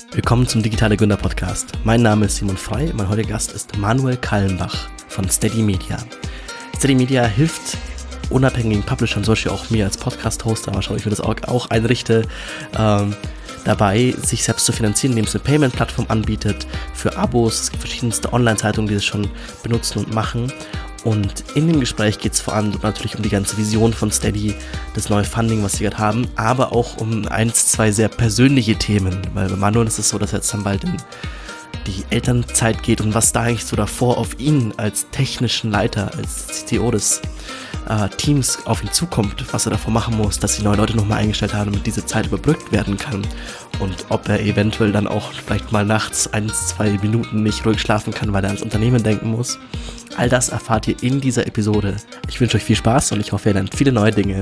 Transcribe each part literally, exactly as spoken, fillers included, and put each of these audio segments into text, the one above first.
Willkommen zum Digitale Gründer Podcast. Mein Name ist Simon Frey, mein heutiger Gast ist Manuel Kallenbach von Steady Media. Steady Media hilft unabhängigen Publishern, zum Beispiel auch mir als Podcast-Hoster, mal schauen, ob ich mir das auch, auch einrichte, ähm, dabei, sich selbst zu finanzieren, indem es eine Payment-Plattform anbietet für Abos. Es gibt verschiedenste Online-Zeitungen, die das schon benutzen und machen. Und in dem Gespräch geht es vor allem natürlich um die ganze Vision von Steady, das neue Funding, was sie gerade haben, aber auch um eins, zwei sehr persönliche Themen. Weil bei Manuel ist es so, dass er jetzt dann bald in die Elternzeit geht und was da eigentlich so davor auf ihn als technischen Leiter, als C T O des äh, Teams auf ihn zukommt, was er davor machen muss, dass die neuen Leute nochmal eingestellt haben, damit diese Zeit überbrückt werden kann. Und ob er eventuell dann auch vielleicht mal nachts ein, zwei Minuten nicht ruhig schlafen kann, weil er ans Unternehmen denken muss. All das erfahrt ihr in dieser Episode. Ich wünsche euch viel Spaß und ich hoffe, ihr lernt viele neue Dinge.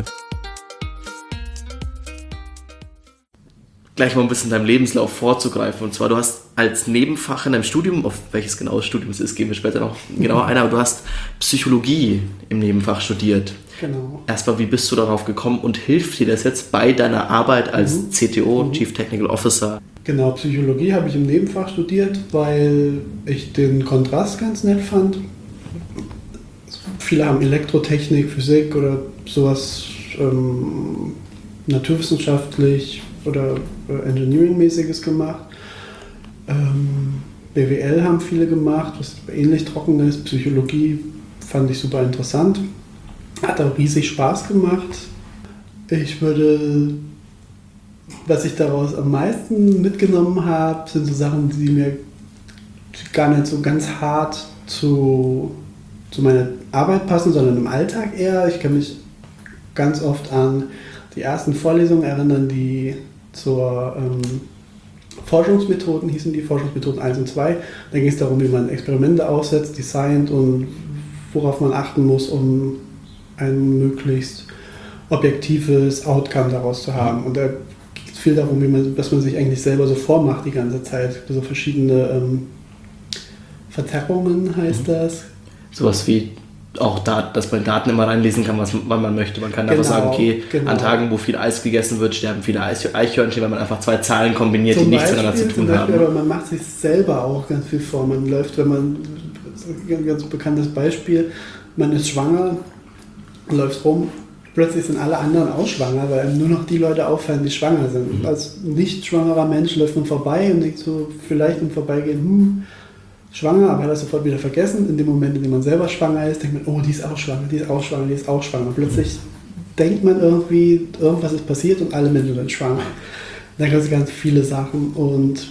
Gleich mal ein bisschen deinem Lebenslauf vorzugreifen. Und zwar, du hast als Nebenfach in deinem Studium, auf welches genaues Studium es ist, gehen wir später noch genauer ein, aber du hast Psychologie im Nebenfach studiert. Genau. Erstmal, wie bist du darauf gekommen und hilft dir das jetzt bei deiner Arbeit als mhm. C T O, mhm. Chief Technical Officer? Genau, Psychologie habe ich im Nebenfach studiert, weil ich den Kontrast ganz nett fand. Viele haben Elektrotechnik, Physik oder sowas ähm, naturwissenschaftlich oder äh, Engineering-mäßiges gemacht. Ähm, B W L haben viele gemacht, was ähnlich trocken ist. Psychologie fand ich super interessant. Hat auch riesig Spaß gemacht. Ich würde, was ich daraus am meisten mitgenommen habe, sind so Sachen, die mir gar nicht so ganz hart zu, zu meiner Arbeit passen, sondern im Alltag eher. Ich kann mich ganz oft an die ersten Vorlesungen erinnern, die zur ähm, Forschungsmethoden hießen, die Forschungsmethoden eins und zwei. Da ging es darum, wie man Experimente aufsetzt, designt und worauf man achten muss, um ein möglichst objektives Outcome daraus zu haben. Und da geht es viel darum, wie man, was man sich eigentlich selber so vormacht die ganze Zeit. So verschiedene ähm, Verzerrungen heißt mhm. das. Sowas wie auch, Dat- dass man Daten immer reinlesen kann, was wann man möchte. Man kann genau, einfach sagen, okay, genau. An Tagen, wo viel Eis gegessen wird, sterben viele Eis- Eichhörnchen, weil man einfach zwei Zahlen kombiniert, zum die nichts Beispiel, miteinander zu tun Beispiel, haben. Aber man macht sich selber auch ganz viel vor. Man läuft, wenn man, ein ganz bekanntes Beispiel, man ist schwanger, läuft rum, plötzlich sind alle anderen auch schwanger, weil einem nur noch die Leute auffallen, die schwanger sind. Mhm. Als nicht schwangerer Mensch läuft man vorbei und denkt so, vielleicht im Vorbeigehen, hm, schwanger, aber hat das sofort wieder vergessen. In dem Moment, in dem man selber schwanger ist, denkt man, oh, die ist auch schwanger, die ist auch schwanger, die ist auch schwanger. Plötzlich mhm. denkt man irgendwie, irgendwas ist passiert und alle Menschen sind schwanger. Da gibt es ganz viele Sachen und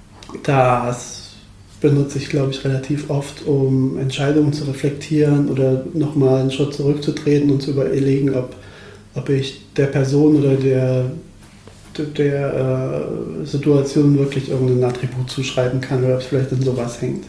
das benutze ich, glaube ich, relativ oft, um Entscheidungen zu reflektieren oder nochmal einen Schritt zurückzutreten und zu überlegen, ob, ob ich der Person oder der, der, der äh, Situation wirklich irgendein Attribut zuschreiben kann oder ob es vielleicht in sowas hängt.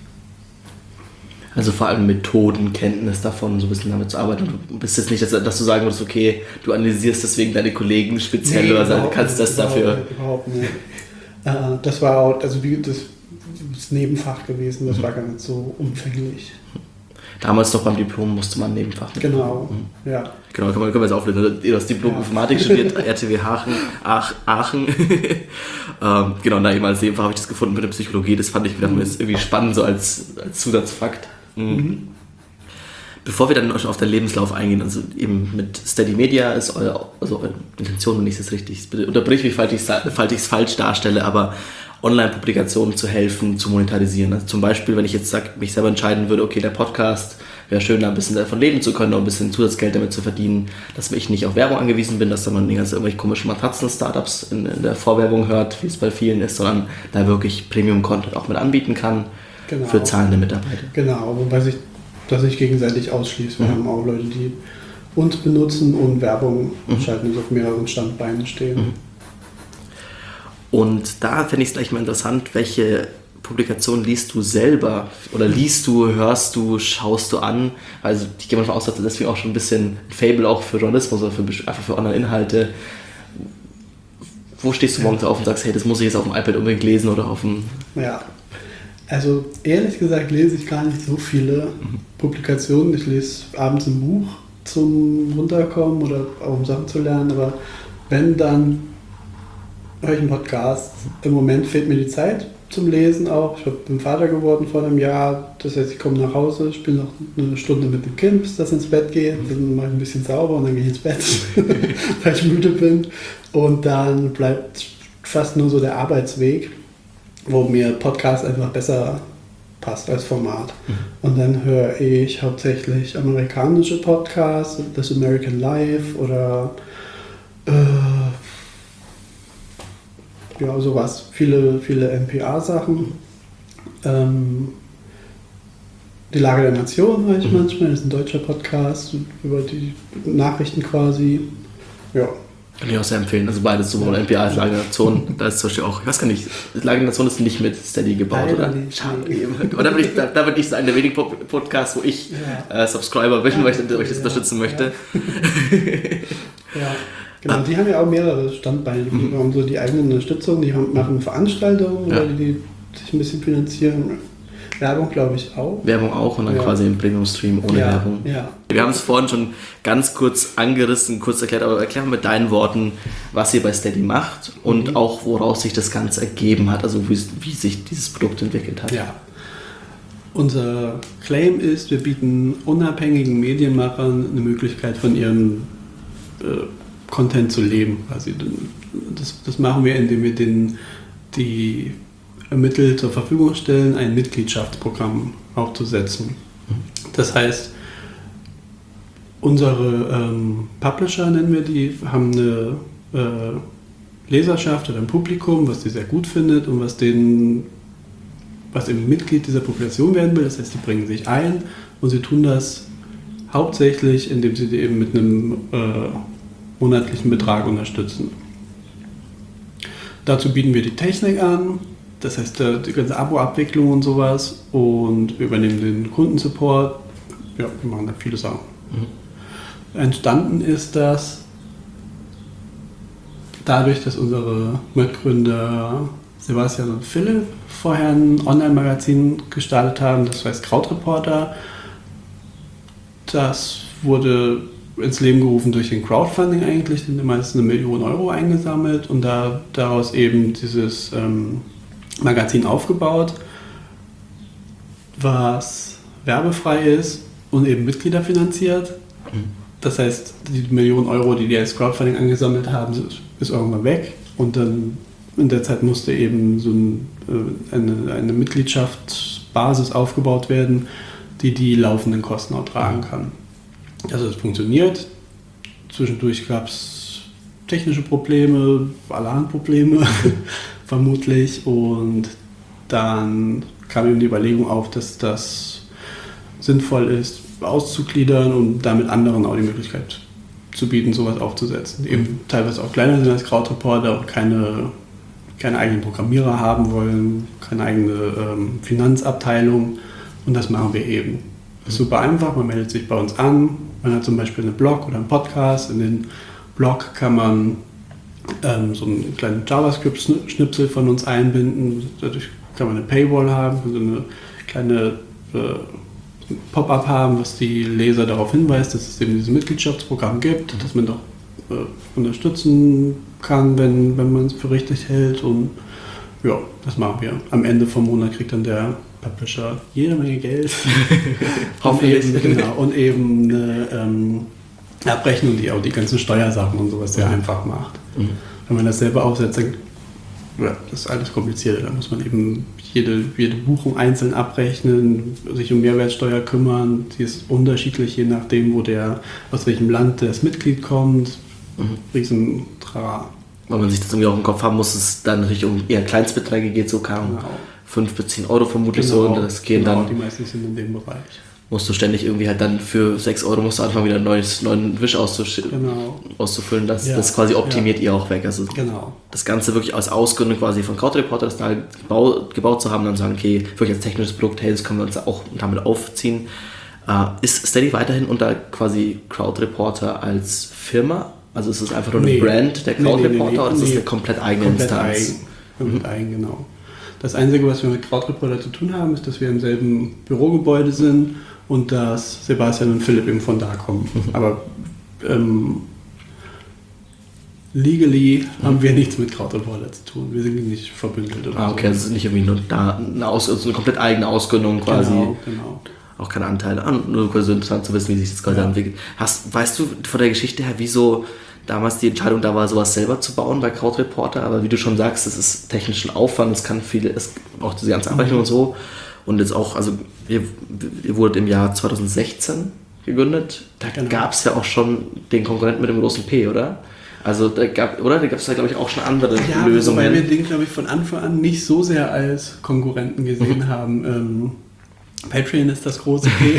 Also vor allem Methoden, Kenntnis davon, so ein bisschen damit zu arbeiten. Du bist jetzt nicht, dass, dass du sagen würdest, okay, du analysierst deswegen deine Kollegen speziell nee, oder sagen, kannst das überhaupt dafür... Nicht, überhaupt nicht. Äh, das war auch, also wie das das Nebenfach gewesen, das war gar nicht so umfänglich. Damals doch beim Diplom musste man Nebenfach. Genau, mhm. ja. Genau, können wir, können wir jetzt auflösen. Du hast Diplom ja. Informatik studiert, R T W Aachen. Ach, Aachen. ähm, genau, na eben als Nebenfach habe ich das gefunden mit der Psychologie. Das fand ich wieder mhm. irgendwie spannend, so als, als Zusatzfakt. Mhm. Mhm. Bevor wir dann auf den Lebenslauf eingehen, also eben mit Steady Media ist eure, also eure Intention, wenn ich es richtig, bitte unterbrich mich, falls ich es falsch darstelle, aber Online-Publikationen zu helfen, zu monetarisieren. Also zum Beispiel, wenn ich jetzt sag, mich selber entscheiden würde, okay, der Podcast wäre schön, da ein bisschen davon leben zu können, auch ein bisschen Zusatzgeld damit zu verdienen, dass ich nicht auf Werbung angewiesen bin, dass da man die ganze irgendwelche komischen Matratzen-Startups in, in der Vorwerbung hört, wie es bei vielen ist, sondern da wirklich Premium-Content auch mit anbieten kann genau. für zahlende Mitarbeiter. Genau, wobei sich das sich gegenseitig ausschließt. Wir mhm. haben auch Leute, die uns benutzen und Werbung mhm. schalten, die auf mehreren Standbeinen stehen. Mhm. Und da fände ich es gleich mal interessant, welche Publikationen liest du selber oder liest du, hörst du, schaust du an? Also ich gehe mal davon aus, dass du deswegen auch schon ein bisschen Faible auch für Journalismus oder für, einfach für Online-Inhalte. Wo stehst du morgens auf und sagst, hey, das muss ich jetzt auf dem iPad unbedingt lesen oder auf dem... Ja, also ehrlich gesagt lese ich gar nicht so viele mhm. Publikationen. Ich lese abends ein Buch zum Runterkommen oder auch um Sachen zu lernen, aber wenn dann höre ich einen Podcast. Im Moment fehlt mir die Zeit zum Lesen auch. Ich bin Vater geworden vor einem Jahr. Das heißt, ich komme nach Hause, spiele noch eine Stunde mit dem Kind, bis das ins Bett geht. Dann mache ich ein bisschen sauber und dann gehe ich ins Bett, weil ich müde bin. Und dann bleibt fast nur so der Arbeitsweg, wo mir Podcast einfach besser passt als Format. Mhm. Und dann höre ich hauptsächlich amerikanische Podcasts, das American Life oder äh, ja, sowas. Viele, viele N P R-Sachen. Ähm, die Lage der Nation höre ich mhm. manchmal, das ist ein deutscher Podcast über die Nachrichten quasi. Ja. Kann ich auch sehr empfehlen. Also beides, sowohl N P R als Lage der Nation. Da ist zum Beispiel auch, ich weiß gar nicht, Lage der Nation ist nicht mit Steady gebaut, Leider oder? Nicht, Schade. Nee. Oder da würde ich, da, da würde ich sagen, der wenige Podcast, wo ich ja. äh, Subscriber bin, ja, weil ich, weil ich das ja. unterstützen möchte. Ja. ja. Genau, die haben ja auch mehrere Standbeine. Die mhm. haben so die eigene Unterstützung, die haben, machen Veranstaltungen, ja. die, die sich ein bisschen finanzieren. Werbung, glaube ich, auch. Werbung auch und dann ja. quasi im Premium-Stream ohne ja. Werbung. Ja. Wir haben es vorhin schon ganz kurz angerissen, kurz erklärt, aber erklär mal mit deinen Worten, was ihr bei Steady macht und mhm. auch woraus sich das Ganze ergeben hat, also wie, wie sich dieses Produkt entwickelt hat. Ja. Unser Claim ist, wir bieten unabhängigen Medienmachern eine Möglichkeit von ihrem äh, Content zu leben. Also das, das machen wir, indem wir den, die Mittel zur Verfügung stellen, ein Mitgliedschaftsprogramm aufzusetzen. Das heißt, unsere ähm, Publisher, nennen wir die, haben eine äh, Leserschaft oder ein Publikum, was die sehr gut findet und was denen, was eben Mitglied dieser Population werden will. Das heißt, die bringen sich ein und sie tun das hauptsächlich, indem sie die eben mit einem äh, monatlichen Betrag unterstützen. Dazu bieten wir die Technik an, das heißt die ganze Abo-Abwicklung und sowas, und wir übernehmen den Kundensupport. Ja, wir machen da viele Sachen. Mhm. Entstanden ist das dadurch, dass unsere Mitgründer Sebastian und Philipp vorher ein Online-Magazin gestartet haben, das heißt Krautreporter. Das wurde ins Leben gerufen durch den Crowdfunding eigentlich, sind meistens eine Million Euro eingesammelt und da, daraus eben dieses ähm, Magazin aufgebaut, was werbefrei ist und eben Mitglieder finanziert. Mhm. Das heißt, die Million Euro, die die als Crowdfunding angesammelt haben, ist irgendwann weg und dann in der Zeit musste eben so ein, äh, eine, eine Mitgliedschaftsbasis aufgebaut werden, die die laufenden Kosten auch tragen kann. Also es funktioniert. Zwischendurch gab es technische Probleme, allerhand Probleme vermutlich, und dann kam eben die Überlegung auf, dass das sinnvoll ist, auszugliedern und damit anderen auch die Möglichkeit zu bieten, sowas aufzusetzen. Eben teilweise auch kleiner sind als Krautreporter, auch keine, keine eigenen Programmierer haben wollen, keine eigene ähm, Finanzabteilung, und das machen wir eben. Das ist super einfach, man meldet sich bei uns an, man hat zum Beispiel einen Blog oder einen Podcast. In den Blog kann man ähm, so einen kleinen JavaScript-Schnipsel von uns einbinden, dadurch kann man eine Paywall haben, so eine kleine äh, Pop-up haben, was die Leser darauf hinweist, dass es eben dieses Mitgliedschaftsprogramm gibt, dass man doch äh, unterstützen kann, wenn, wenn man es für richtig hält, und ja, das machen wir. Am Ende vom Monat kriegt dann der Publisher jede Menge Geld. und, eben, genau, und eben eine ähm, Abrechnung, die auch die ganzen Steuersachen und sowas sehr mhm. einfach macht. Mhm. Wenn man das selber aufsetzt, dann ja, das ist alles komplizierter. Da muss man eben jede, jede Buchung einzeln abrechnen, sich um Mehrwertsteuer kümmern. Die ist unterschiedlich, je nachdem, wo der, aus welchem Land das Mitglied kommt. Mhm. Riesen Trara. Wenn man sich das irgendwie auch im Kopf haben muss, es dann natürlich um eher Kleinstbeträge geht, so kaum genau. fünf bis zehn Euro vermutlich genau, so, und das gehen genau, dann. Die meisten sind in dem Bereich. Musst du ständig irgendwie halt dann für sechs Euro musst du anfangen, wieder einen neues, neuen Wisch auszusch- genau. auszufüllen. Das, ja. das quasi optimiert ja. ihr auch weg. Also genau. das Ganze wirklich als Ausgründung quasi von Krautreporter, das da halt gebaut, gebaut zu haben, dann sagen, okay, wirklich als technisches Produkt, hey, das können wir uns auch damit aufziehen. Uh, ist Steady weiterhin unter quasi Krautreporter als Firma? Also ist es einfach nur eine nee. Brand, der Krautreporter, nee, nee, nee, oder ist es nee. eine komplett eigene komplett Instanz? Eigen. Komplett mhm. eigen, genau. Das Einzige, was wir mit Krautreporter zu tun haben, ist, dass wir im selben Bürogebäude sind und dass Sebastian und Philipp eben von da kommen. Mhm. Aber ähm, legally haben wir nichts mit Krautreporter zu tun. Wir sind nicht verbündelt oder Ah, okay, so. das ist nicht irgendwie nur da eine, Aus, also eine komplett eigene Ausgründung quasi. Genau, genau. Auch keine Anteile an. Nur quasi so interessant zu wissen, wie sich das quasi Ja. entwickelt. Hast, weißt du von der Geschichte her, wieso damals die Entscheidung da war, sowas selber zu bauen bei Krautreporter? Aber wie du schon sagst, das ist technischen Aufwand, es kann viele, es, auch diese ganze Abrechnung und so. Und jetzt auch, also ihr, ihr wurdet im Jahr zwanzig sechzehn gegründet. Da Genau. gab es ja auch schon den Konkurrenten mit dem großen P, oder? Also da gab, oder? Da gab es ja, glaube ich, auch schon andere Ja, Lösungen. weil wir den, glaube ich, von Anfang an nicht so sehr als Konkurrenten gesehen Mhm. haben. Ähm, Patreon ist das große P.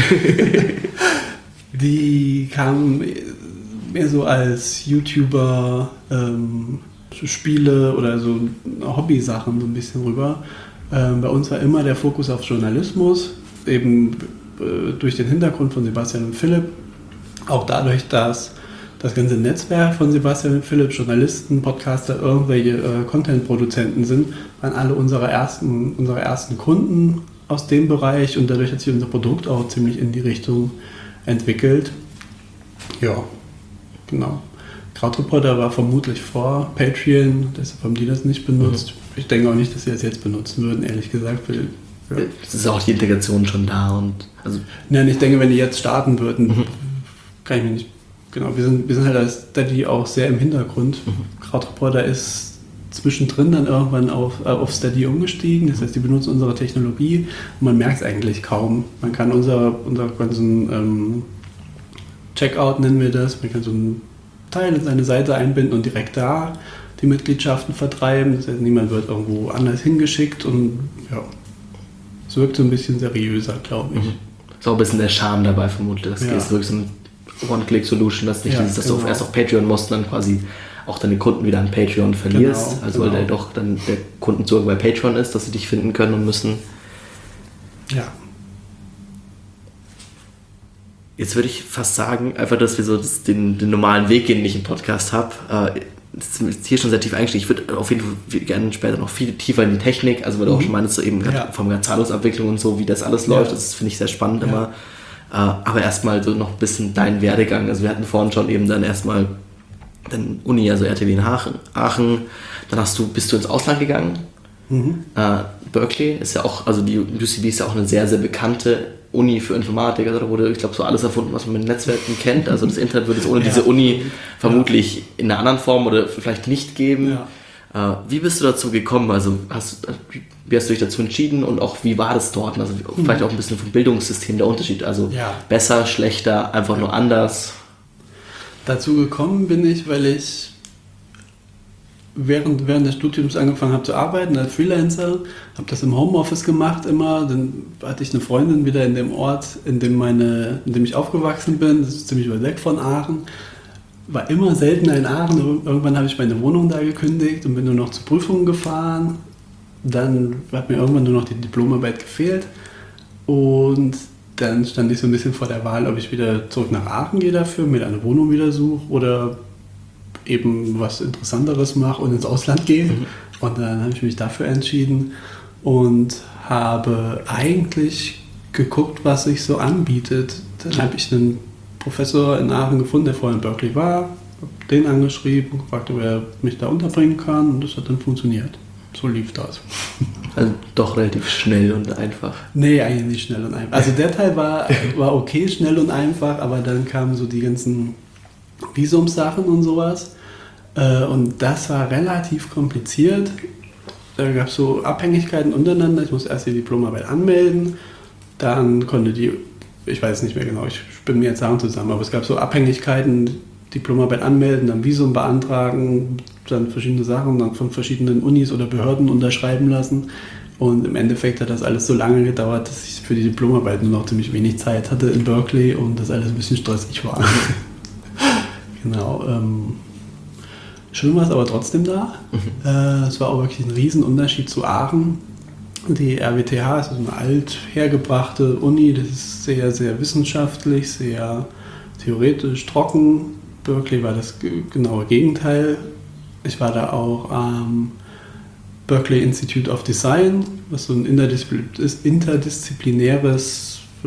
Die kamen mehr so als YouTuber, ähm, Spiele oder so Hobby-Sachen so ein bisschen rüber. Ähm, bei uns war immer der Fokus auf Journalismus, eben äh, durch den Hintergrund von Sebastian und Philipp. Auch dadurch, dass das ganze Netzwerk von Sebastian und Philipp, Journalisten, Podcaster, irgendwelche äh, Content-Produzenten sind, waren alle unsere ersten, unsere ersten Kunden aus dem Bereich und dadurch hat sich unser Produkt auch ziemlich in die Richtung entwickelt. Ja, genau. Krautreporter war vermutlich vor Patreon, deshalb haben die das nicht benutzt. Mhm. Ich denke auch nicht, dass sie das jetzt benutzen würden, ehrlich gesagt. Weil, ja. Es ist auch die Integration schon da und also Nein, ich denke, wenn die jetzt starten würden, Mhm. kann ich mir nicht. Genau, wir sind, wir sind halt als Steady auch sehr im Hintergrund. Mhm. Krautreporter ist zwischendrin dann irgendwann auf, äh, auf Steady umgestiegen. Das heißt, die benutzen unsere Technologie und man merkt es eigentlich kaum. Man kann unser, unser ganzen ähm, Checkout, nennen wir das, man kann so einen Teil in seine Seite einbinden und direkt da die Mitgliedschaften vertreiben. Das heißt, niemand wird irgendwo anders hingeschickt und ja, es wirkt so ein bisschen seriöser, glaube ich. Mhm. Ist auch ein bisschen der Charme dabei vermutlich. Das Ja. ist wirklich so eine One-Click-Solution, dass nicht Ja, dieses, dass genau. du erst auf Patreon musst und dann quasi auch deine Kunden wieder an Patreon verlierst. Genau, also genau. weil der doch dann der Kundenzugang bei Patreon ist, dass sie dich finden können und müssen. Ja. Jetzt würde ich fast sagen, einfach, dass wir so das, den, den normalen Weg gehen, den ich im Podcast habe. Äh, das ist hier schon sehr tief eingestiegen. Ich würde auf jeden Fall gerne später noch viel tiefer in die Technik, also weil du auch schon meinst, so eben Ja. von der Zahlungsabwicklung und so, wie das alles Ja. läuft, das finde ich sehr spannend Ja. immer. Äh, aber erstmal so noch ein bisschen deinen Werdegang. Also wir hatten vorhin schon eben dann erstmal dann Uni, also R T W in Aachen. Aachen. Dann hast du, bist du ins Ausland gegangen. Mhm. Äh, Berkeley ist ja auch, also die U C B ist ja auch eine sehr, sehr bekannte Uni für Informatik. Also da wurde, ich glaube, so alles erfunden, was man mit Netzwerken kennt. Also das Internet würde es ohne Ja. diese Uni vermutlich in einer anderen Form oder vielleicht nicht geben. Ja. Äh, wie bist du dazu gekommen? Also hast, wie hast du dich dazu entschieden und auch wie war das dort? Also vielleicht auch ein bisschen vom Bildungssystem der Unterschied. Also Ja. besser, schlechter, einfach nur anders. Dazu gekommen bin ich, weil ich während, während des Studiums angefangen habe zu arbeiten als Freelancer, habe das im Homeoffice gemacht immer. Dann hatte ich eine Freundin wieder in dem Ort, in dem, meine, in dem ich aufgewachsen bin. Das ist ziemlich weit weg von Aachen. War immer seltener in Aachen. Irgendwann habe ich meine Wohnung da gekündigt und bin nur noch zu Prüfungen gefahren. Dann hat mir irgendwann nur noch die Diplomarbeit gefehlt. Und dann stand ich so ein bisschen vor der Wahl, ob ich wieder zurück nach Aachen gehe dafür, mir eine Wohnung wieder suche oder eben was Interessanteres mache und ins Ausland gehe. Mhm. Und dann habe ich mich dafür entschieden und habe eigentlich geguckt, was sich so anbietet. Dann habe ich einen Professor in Aachen gefunden, der vorher in Berkeley war, habe den angeschrieben und gefragt, ob er mich da unterbringen kann und das hat dann funktioniert. So lief das. Also doch relativ schnell und einfach. Nee, eigentlich nicht schnell und einfach. Also der Teil war, war okay, schnell und einfach, aber dann kamen so die ganzen Visumssachen und sowas. Und das war relativ kompliziert. Da gab es so Abhängigkeiten untereinander. Ich musste erst die Diplomarbeit anmelden, dann konnte die, ich weiß nicht mehr genau, ich bin mir jetzt Sachen zusammen, aber es gab so Abhängigkeiten, Diplomarbeit anmelden, dann Visum beantragen, dann verschiedene Sachen, dann von verschiedenen Unis oder Behörden unterschreiben lassen. Und im Endeffekt hat das alles so lange gedauert, dass ich für die Diplomarbeit nur noch ziemlich wenig Zeit hatte in Berkeley und das alles ein bisschen stressig war. Genau. Ähm, schön war es aber trotzdem da. Mhm. Äh, es war auch wirklich ein Riesenunterschied zu Aachen. Die R W T H ist eine alt hergebrachte Uni, das ist sehr, sehr wissenschaftlich, sehr theoretisch, trocken. Berkeley war das genaue Gegenteil. Ich war da auch am Berkeley Institute of Design, was so ein interdisziplinäres äh,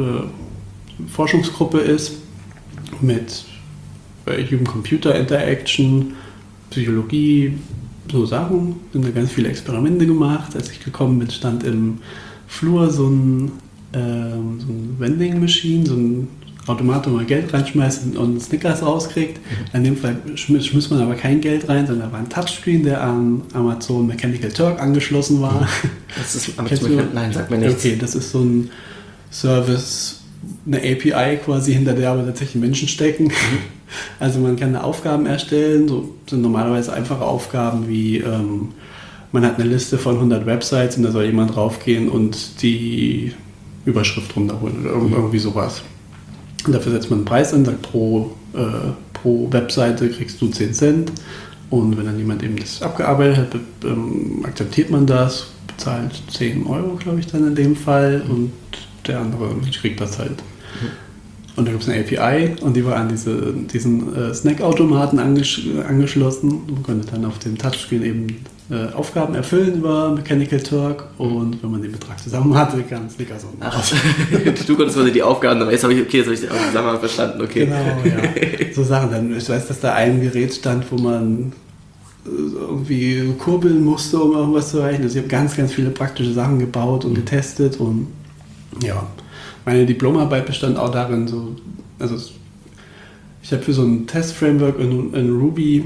Forschungsgruppe ist mit Human-Computer-Interaction, Psychologie, so Sachen. Sind da ganz viele Experimente gemacht. Als ich gekommen bin, stand im Flur so ein, ähm, so ein Vending Machine, so ein Automat, wo man Geld reinschmeißt und Snickers rauskriegt. In dem Fall schmiss, schmiss man aber kein Geld rein, sondern da war ein Touchscreen, der an Amazon Mechanical Turk angeschlossen war. Das ist Amazon, nein, sagt mir nichts. Okay, das ist so ein Service, eine A P I quasi, hinter der aber tatsächlich Menschen stecken. Mhm. Also man kann da Aufgaben erstellen, so sind normalerweise einfache Aufgaben wie ähm, man hat eine Liste von hundert Websites und da soll jemand draufgehen und die Überschrift runterholen oder mhm. irgendwie sowas. Und dafür setzt man einen Preis an, sagt pro, äh, pro Webseite kriegst du zehn Cent und wenn dann jemand eben das abgearbeitet hat, be- ähm, akzeptiert man das, bezahlt zehn Euro, glaube ich, dann in dem Fall mhm. und der andere kriegt das halt. Mhm. Und da gibt es eine A P I und die war an diese, diesen äh, Snackautomaten angesch- angeschlossen. Man konnte dann auf dem Touchscreen eben äh, Aufgaben erfüllen über Mechanical Turk und wenn man den Betrag zusammen hatte, kam Snickers unten raus. Du konntest quasi die Aufgaben, aber jetzt habe ich, okay, jetzt habe ich den Zusammenhang verstanden, okay. Genau, ja. So Sachen. Dann, ich weiß, dass da ein Gerät stand, wo man irgendwie kurbeln musste, um irgendwas zu erreichen. Also ich habe ganz, ganz viele praktische Sachen gebaut und getestet und ja. Meine Diplomarbeit bestand auch darin, so, also ich habe für so ein Test-Framework in, in Ruby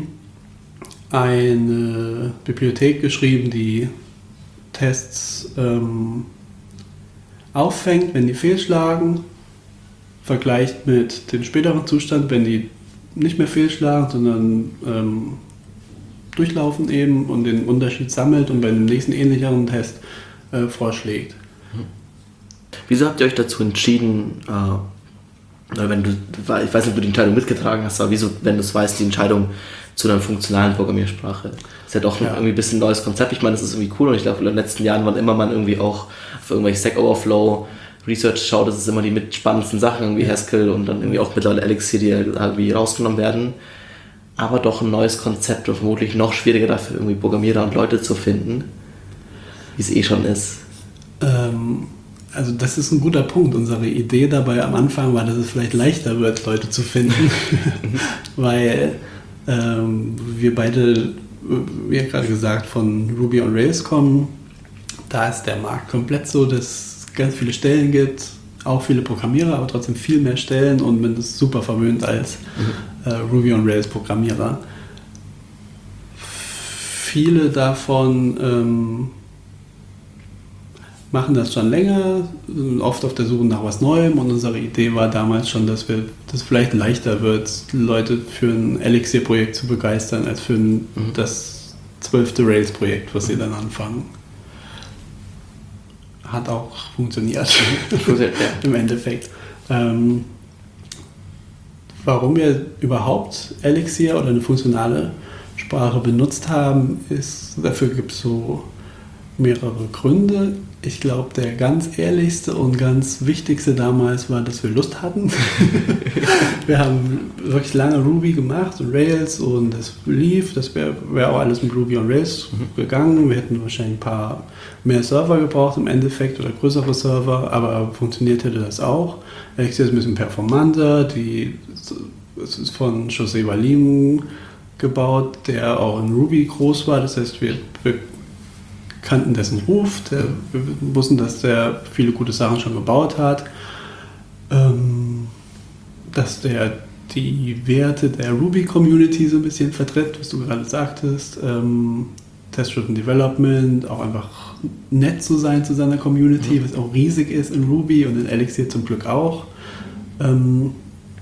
eine Bibliothek geschrieben, die Tests ähm, auffängt, wenn die fehlschlagen, vergleicht mit dem späteren Zustand, wenn die nicht mehr fehlschlagen, sondern ähm, durchlaufen eben und den Unterschied sammelt und bei dem nächsten ähnlicheren Test äh, vorschlägt. Wieso habt ihr euch dazu entschieden, äh, oder wenn du, ich weiß nicht, ob du die Entscheidung mitgetragen hast, aber wieso, wenn du es weißt, die Entscheidung zu einer funktionalen Programmiersprache? Das ist ja doch ja. irgendwie ein bisschen ein neues Konzept. Ich meine, das ist irgendwie cool und ich glaube, in den letzten Jahren, wann immer man irgendwie auch auf irgendwelche Stack Overflow Research schaut, das ist immer die mit spannendsten Sachen, irgendwie ja. Haskell und dann irgendwie auch mittlerweile Elixir, die irgendwie rausgenommen werden. Aber doch ein neues Konzept und vermutlich noch schwieriger dafür, irgendwie Programmierer und Leute zu finden, wie es eh schon ist. Ähm. Also das ist ein guter Punkt. Unsere Idee dabei am Anfang war, dass es vielleicht leichter wird, Leute zu finden, weil ähm, wir beide, wie ja gerade gesagt, von Ruby on Rails kommen. Da ist der Markt komplett so, dass es ganz viele Stellen gibt, auch viele Programmierer, aber trotzdem viel mehr Stellen und man ist super verwöhnt als äh, Ruby on Rails Programmierer. Viele davon ähm, machen das schon länger, sind oft auf der Suche nach was Neuem und unsere Idee war damals schon, dass wir das vielleicht leichter wird, Leute für ein Elixir-Projekt zu begeistern, als für ein, mhm. das zwölfte Rails-Projekt, was sie dann anfangen. Hat auch funktioniert, im Endeffekt. Ähm, warum wir überhaupt Elixir oder eine funktionale Sprache benutzt haben, ist, dafür gibt es so mehrere Gründe. Ich glaube, der ganz ehrlichste und ganz wichtigste damals war, dass wir Lust hatten. Wir haben wirklich lange Ruby gemacht und Rails und es lief. Das wäre wär auch alles mit Ruby on Rails mhm. gegangen. Wir hätten wahrscheinlich ein paar mehr Server gebraucht im Endeffekt oder größere Server, aber funktioniert hätte das auch. Elixir ist ein bisschen performanter. Die, es ist von José Valim gebaut, der auch in Ruby groß war. Das heißt, wir, wir kannten dessen Ruf, der, wir wussten, dass der viele gute Sachen schon gebaut hat, ähm, dass der die Werte der Ruby-Community so ein bisschen vertritt, was du gerade sagtest, ähm, Test-Driven Development, auch einfach nett zu sein zu seiner Community, mhm. was auch riesig ist in Ruby und in Elixir zum Glück auch. Ähm,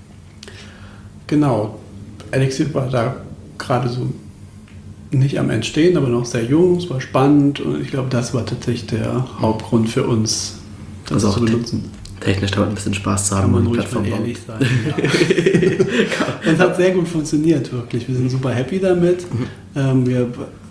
genau, Elixir war da gerade so nicht am Entstehen, aber noch sehr jung, es war spannend und ich glaube, das war tatsächlich der Hauptgrund für uns, das also zu benutzen. Technisch dauert ein bisschen Spaß zu haben. Kann man ruhig mal ehrlich sein. Ja. Es hat sehr gut funktioniert, wirklich. Wir sind super happy damit. Mhm. Ähm, wir,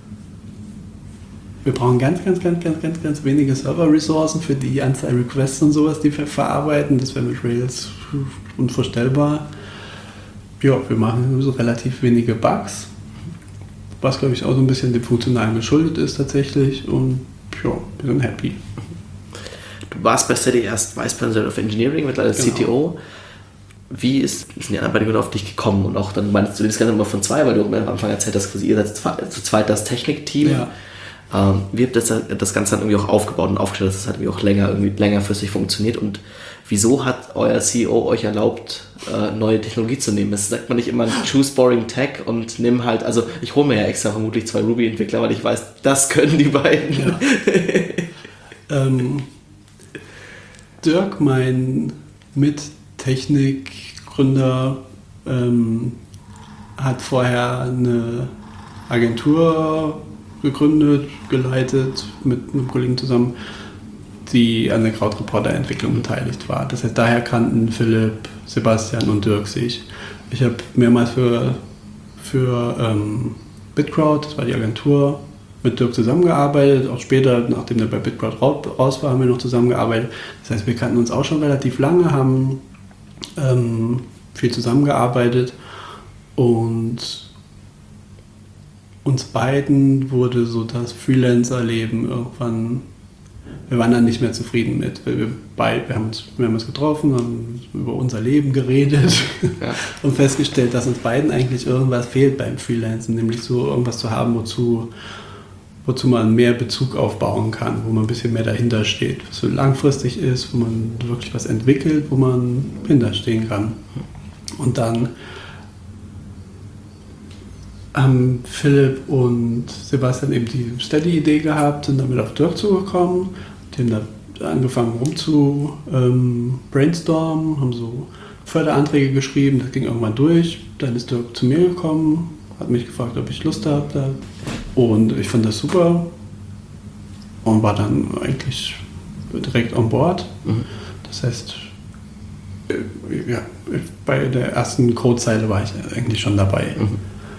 wir brauchen ganz, ganz, ganz, ganz, ganz, ganz wenige Server-Ressourcen für die Anzahl Requests und sowas, die wir verarbeiten. Das wäre mit Rails unvorstellbar. Ja, wir machen so relativ wenige Bugs. Was, glaube ich, auch so ein bisschen dem Funktionalen geschuldet ist tatsächlich. Und ja, wir sind happy. Du warst bei Steady erst Vice President of Engineering, mittlerweile genau. C T O. wie ist, sind die anderen beiden Gründer auf dich gekommen? Und auch dann meinst du das Ganze immer von zwei, weil du am Anfang erzählt hast, quasi ihr seid zu zweit das Technikteam. Ja. Ähm, wie habt ihr das, das Ganze dann irgendwie auch aufgebaut und aufgestellt, dass es halt irgendwie auch länger, irgendwie längerfristig funktioniert? Und wieso hat euer C E O euch erlaubt, äh, neue Technologie zu nehmen? Das sagt man nicht immer, choose boring tech und nimm halt, also ich hole mir ja extra vermutlich zwei Ruby-Entwickler, weil ich weiß, das können die beiden. Ja. ähm, Dirk, mein Mit-Technik-Gründer, ähm, hat vorher eine Agentur gegründet, geleitet mit einem Kollegen zusammen, die an der Krautreporter-Entwicklung beteiligt war. Das heißt, daher kannten Philipp, Sebastian und Dirk sich. Ich habe mehrmals für, für ähm, BitCrowd, das war die Agentur, mit Dirk zusammengearbeitet. Auch später, nachdem er bei BitCrowd raus war, haben wir noch zusammengearbeitet. Das heißt, wir kannten uns auch schon relativ lange, haben ähm, viel zusammengearbeitet und uns beiden wurde so das Freelancer-Leben irgendwann, wir waren dann nicht mehr zufrieden mit. Wir, beid, wir, haben, uns, wir haben uns getroffen, haben über unser Leben geredet ja. und festgestellt, dass uns beiden eigentlich irgendwas fehlt beim Freelancen, nämlich so irgendwas zu haben, wozu, wozu man mehr Bezug aufbauen kann, wo man ein bisschen mehr dahinter steht, was so langfristig ist, wo man wirklich was entwickelt, wo man hinterstehen kann. Und dann haben Philipp und Sebastian eben die Steady-Idee gehabt, sind damit auf Dirk zugekommen, die haben da angefangen rum zu ähm, brainstormen, haben so Förderanträge geschrieben, das ging irgendwann durch, dann ist Dirk zu mir gekommen, hat mich gefragt, ob ich Lust habe da. Und ich fand das super und war dann eigentlich direkt on board. Mhm. Das heißt, ja, bei der ersten Codezeile war ich eigentlich schon dabei. Mhm.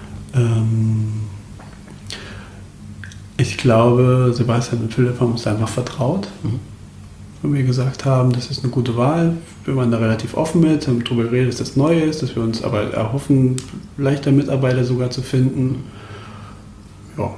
Ich glaube, Sebastian und Philipp haben uns einfach vertraut, mhm. wenn wir gesagt haben, das ist eine gute Wahl. Wir waren da relativ offen mit, haben darüber geredet, dass das neu ist, dass wir uns aber erhoffen, leichter Mitarbeiter sogar zu finden. Ja.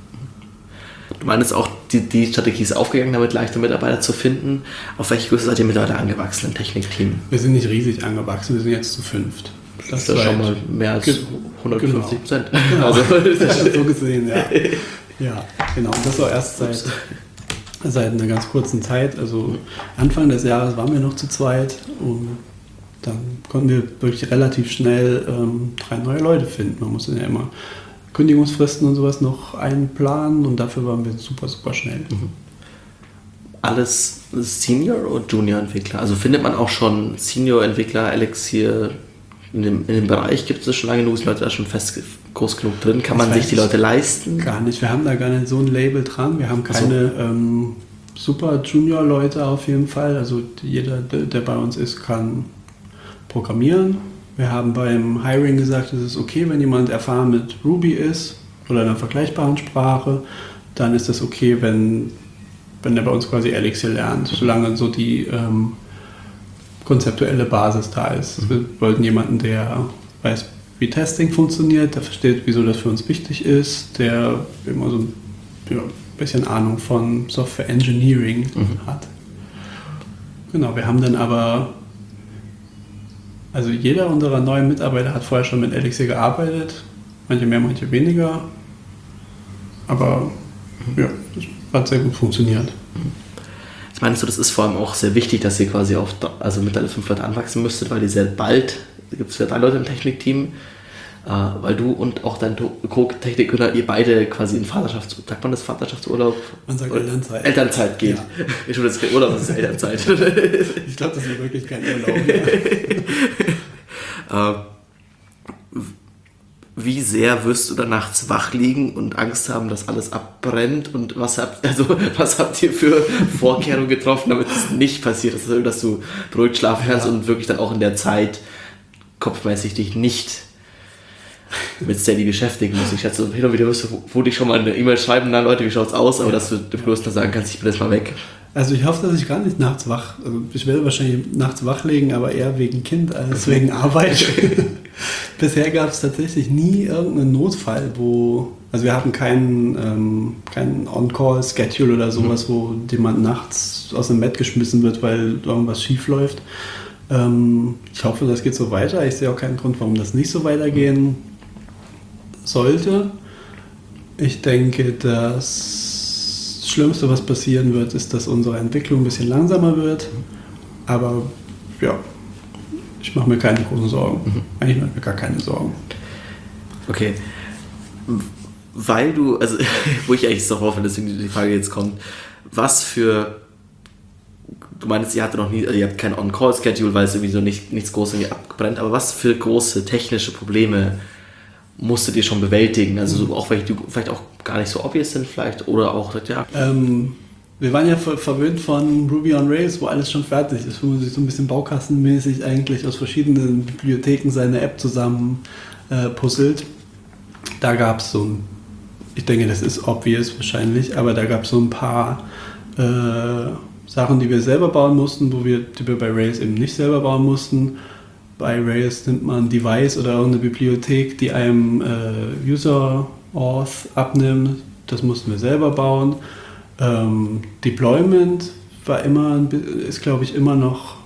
Du meinst auch, die, die Strategie ist aufgegangen, damit leichter Mitarbeiter zu finden. Auf welche Größe seid ihr mittlerweile angewachsen im Technikteam? Wir sind nicht riesig angewachsen, wir sind jetzt zu fünft. Das, das ist schon mal mehr als hundertfünfzig Prozent. Genau. Also, so gesehen, ja. Ja, genau. Und das war erst seit, seit einer ganz kurzen Zeit. Also Anfang des Jahres waren wir noch zu zweit und dann konnten wir wirklich relativ schnell ähm, drei neue Leute finden. Man musste ja immer Kündigungsfristen und sowas noch einplanen und dafür waren wir super, super schnell. Mhm. Alles Senior- oder Junior-Entwickler? Also findet man auch schon Senior-Entwickler, Elixir? In dem, in dem Bereich gibt es schon lange genug, Leute da schon fest groß genug drin. Kann man sich die Leute leisten? Gar nicht. Wir haben da gar nicht so ein Label dran. Wir haben keine so. ähm, super Junior-Leute auf jeden Fall. Also jeder, der bei uns ist, kann programmieren. Wir haben beim Hiring gesagt, es ist okay, wenn jemand erfahren mit Ruby ist oder einer vergleichbaren Sprache. Dann ist das okay, wenn, wenn er bei uns quasi Elixir lernt. Solange so die ähm, konzeptuelle Basis da ist. Mhm. Wir wollten jemanden, der weiß, wie Testing funktioniert, der versteht, wieso das für uns wichtig ist, der immer so ein ja, bisschen Ahnung von Software Engineering mhm. hat. Genau, wir haben dann aber, also jeder unserer neuen Mitarbeiter hat vorher schon mit Elixir gearbeitet, manche mehr, manche weniger, aber mhm. ja, das hat sehr gut funktioniert. Mhm. Ich meine, so, das ist vor allem auch sehr wichtig, dass ihr quasi auf, also mit alle fünf Leute anwachsen müsstet, weil ihr sehr bald, da gibt es ja drei Leute im Technikteam, äh, weil du und auch dein Co-Technikgründer, ihr beide quasi in Vaterschafts, sagt man das Vaterschaftsurlaub? Man sagt Elternzeit. Elternzeit geht. Ja. Ich würde jetzt kein Urlaub, das ist Elternzeit. Ich glaube, das ist wirklich kein Urlaub. Ja. äh, Wie sehr wirst du da nachts wach liegen und Angst haben, dass alles abbrennt? Und was habt, also, was habt ihr für Vorkehrungen getroffen, damit es nicht passiert? Also, dass du beruhigt schlafen kannst ja. und wirklich dann auch in der Zeit kopfmäßig dich nicht mit Steady beschäftigen musst. Ich schätze, hin und wieder wirst du wo dich schon mal eine E-Mail schreiben, na Leute, wie schaut's aus? Aber ja. dass du bloß noch sagen kannst, ich bin jetzt mal weg. Also ich hoffe, dass ich gar nicht nachts wach, also ich werde wahrscheinlich nachts wach legen, aber eher wegen Kind als wegen Arbeit. Bisher gab es tatsächlich nie irgendeinen Notfall, wo, also wir hatten keinen, ähm, keinen On-Call-Schedule oder sowas, mhm. wo jemand nachts aus dem Bett geschmissen wird, weil irgendwas schief läuft. Ähm, ich hoffe, das geht so weiter. Ich sehe auch keinen Grund, warum das nicht so weitergehen sollte. Ich denke, das Schlimmste, was passieren wird, ist, dass unsere Entwicklung ein bisschen langsamer wird. Aber ja, ich mache mir keine großen Sorgen. Mhm. Eigentlich mache ich mir gar keine Sorgen. Okay. Weil du, also wo ich eigentlich so hoffe, deswegen die Frage jetzt kommt, was für, du meinst, ihr hattet noch nie, also ihr habt kein On-Call-Schedule, weil es irgendwie so nicht, nichts Großes irgendwie abgebrennt, aber was für große technische Probleme musstet ihr schon bewältigen? Also so auch welche, die vielleicht auch gar nicht so obvious sind vielleicht oder auch, ja. Ähm, wir waren ja ver- verwöhnt von Ruby on Rails, wo alles schon fertig ist, wo man sich so ein bisschen baukastenmäßig eigentlich aus verschiedenen Bibliotheken seine App zusammen äh, puzzelt. Da gab es so ein, ich denke, das ist obvious wahrscheinlich, aber da gab es so ein paar äh, Sachen, die wir selber bauen mussten, wo wir, die wir bei Rails eben nicht selber bauen mussten. Bei Rails nimmt man ein Device oder irgendeine Bibliothek, die einem äh, User-Auth abnimmt. Das mussten wir selber bauen. Ähm, Deployment war immer, ist glaube ich immer noch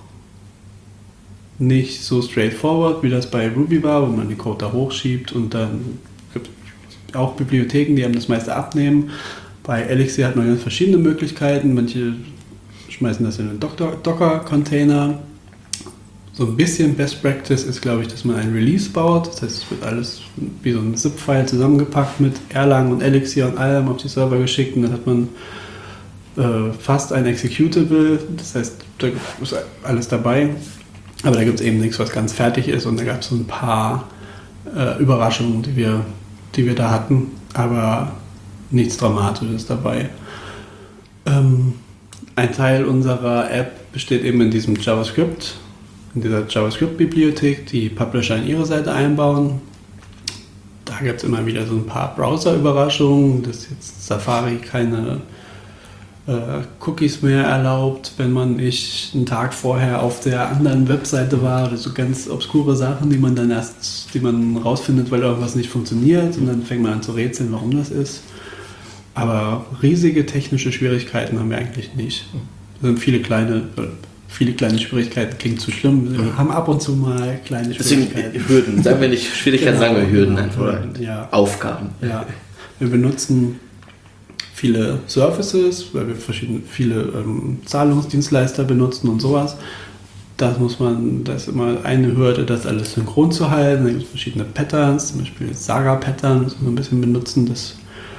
nicht so straightforward, wie das bei Ruby war, wo man den Code da hochschiebt und dann gibt es auch Bibliotheken, die einem das meiste abnehmen. Bei Elixir hat man ganz verschiedene Möglichkeiten. Manche schmeißen das in einen Docker-Container. So ein bisschen Best Practice ist, glaube ich, dass man ein Release baut. Das heißt, es wird alles wie so ein Zip-File zusammengepackt mit Erlang und Elixir und allem auf die Server geschickt und dann hat man äh, fast ein Executable. Das heißt, da ist alles dabei. Aber da gibt es eben nichts, was ganz fertig ist und da gab es so ein paar äh, Überraschungen, die wir, die wir da hatten, aber nichts Dramatisches dabei. Ähm, ein Teil unserer App besteht eben in diesem JavaScript, in dieser JavaScript-Bibliothek, die Publisher in ihre Seite einbauen. Da gibt es immer wieder so ein paar Browser-Überraschungen, dass jetzt Safari keine äh, Cookies mehr erlaubt, wenn man nicht einen Tag vorher auf der anderen Webseite war oder so ganz obskure Sachen, die man dann erst, die man rausfindet, weil irgendwas nicht funktioniert und dann fängt man an zu rätseln, warum das ist. Aber riesige technische Schwierigkeiten haben wir eigentlich nicht. Es sind viele kleine Viele kleine Schwierigkeiten, klingt zu schlimm. Wir haben ab und zu mal kleine Schwierigkeiten. Deswegen Hürden, sagen wir nicht Schwierigkeiten, genau, sagen wir Hürden genau, einfach. Hürden, ja. Aufgaben. Ja. Wir benutzen viele Services, weil wir verschiedene, viele ähm, Zahlungsdienstleister benutzen und sowas. Das muss man, das ist immer eine Hürde, das alles synchron zu halten. Da gibt es verschiedene Patterns, zum Beispiel Saga-Pattern, das wir ein bisschen benutzen. Das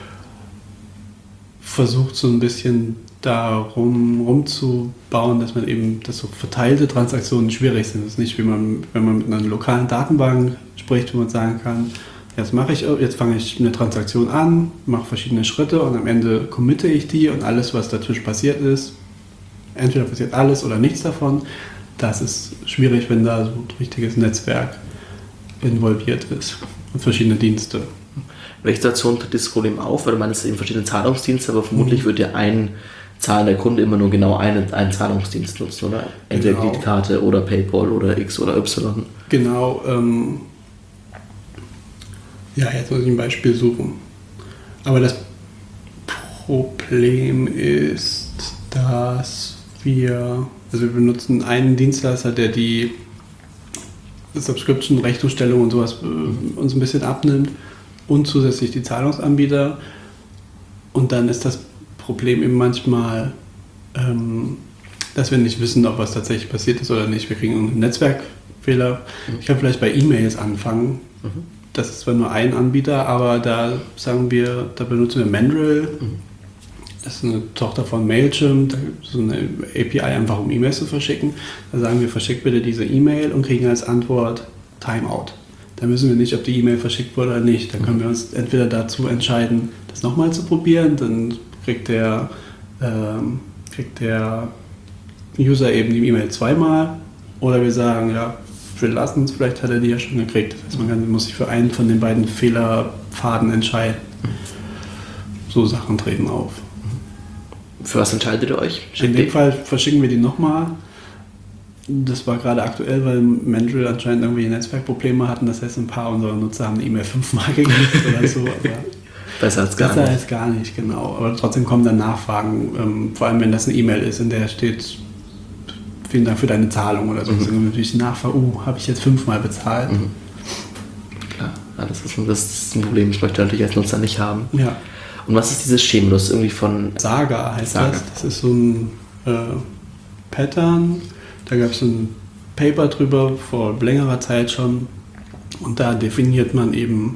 versucht so ein bisschen darum rumzubauen, dass man eben, dass so verteilte Transaktionen schwierig sind. Das ist nicht, wie man, wenn man mit einer lokalen Datenbank spricht, wo man sagen kann, jetzt mache ich, jetzt fange ich eine Transaktion an, mache verschiedene Schritte und am Ende committe ich die und alles, was dazwischen passiert ist, entweder passiert alles oder nichts davon. Das ist schwierig, wenn da so ein richtiges Netzwerk involviert ist und verschiedene Dienste. Welche Situation tritt dieses Problem auf? Weil du meinst eben verschiedene Zahlungsdienste, aber vermutlich mhm. wird ja ein zahlender Kunde immer nur genau einen, einen Zahlungsdienst nutzen, oder? Entweder genau. Kreditkarte oder PayPal oder X oder Y. Genau. Ähm, ja, jetzt muss ich ein Beispiel suchen. Aber das Problem ist, dass wir, also wir benutzen einen Dienstleister, der die Subscription, Rechnungsstellung und sowas äh, uns ein bisschen abnimmt und zusätzlich die Zahlungsanbieter. Und dann ist das Problem eben manchmal, ähm, dass wir nicht wissen, ob was tatsächlich passiert ist oder nicht. Wir kriegen einen Netzwerkfehler. Mhm. Ich kann vielleicht bei E-Mails anfangen. Mhm. Das ist zwar nur ein Anbieter, aber da sagen wir, da benutzen wir Mandrill. Mhm. Das ist eine Tochter von Mailchimp. Da gibt es so eine A P I einfach, um E-Mails zu verschicken. Da sagen wir, verschickt bitte diese E-Mail und kriegen als Antwort Timeout. Da müssen wir nicht, ob die E-Mail verschickt wurde oder nicht. Dann können wir uns entweder dazu entscheiden, das nochmal zu probieren. Dann kriegt der, ähm, kriegt der User eben die E-Mail zweimal. Oder wir sagen, ja, wir lassen es, vielleicht hat er die ja schon gekriegt. Das heißt, man kann, muss sich für einen von den beiden Fehlerpfaden entscheiden. So Sachen treten auf. Für was entscheidet ihr euch? In dem Fall verschicken wir die nochmal. Das war gerade aktuell, weil Mandrill anscheinend irgendwelche Netzwerkprobleme hatten. Das heißt, ein paar unserer Nutzer haben die E-Mail fünfmal gekriegt oder so. Aber besser als gar besser nicht. Besser als gar nicht, genau. Aber trotzdem kommen dann Nachfragen. Ähm, vor allem, wenn das eine E-Mail ist, in der steht vielen Dank für deine Zahlung oder so. Mhm. Dann natürlich nachfragen, oh, habe ich jetzt fünfmal bezahlt. Mhm. Klar, ja, das, ist ein, das ist ein Problem, das möchte ich natürlich als Nutzer nicht haben. Ja. Und was ist dieses Schema? Das ist irgendwie von... Saga heißt Saga. das. Das ist so ein äh, Pattern. Da gab es so ein Paper drüber vor längerer Zeit schon. Und da definiert man eben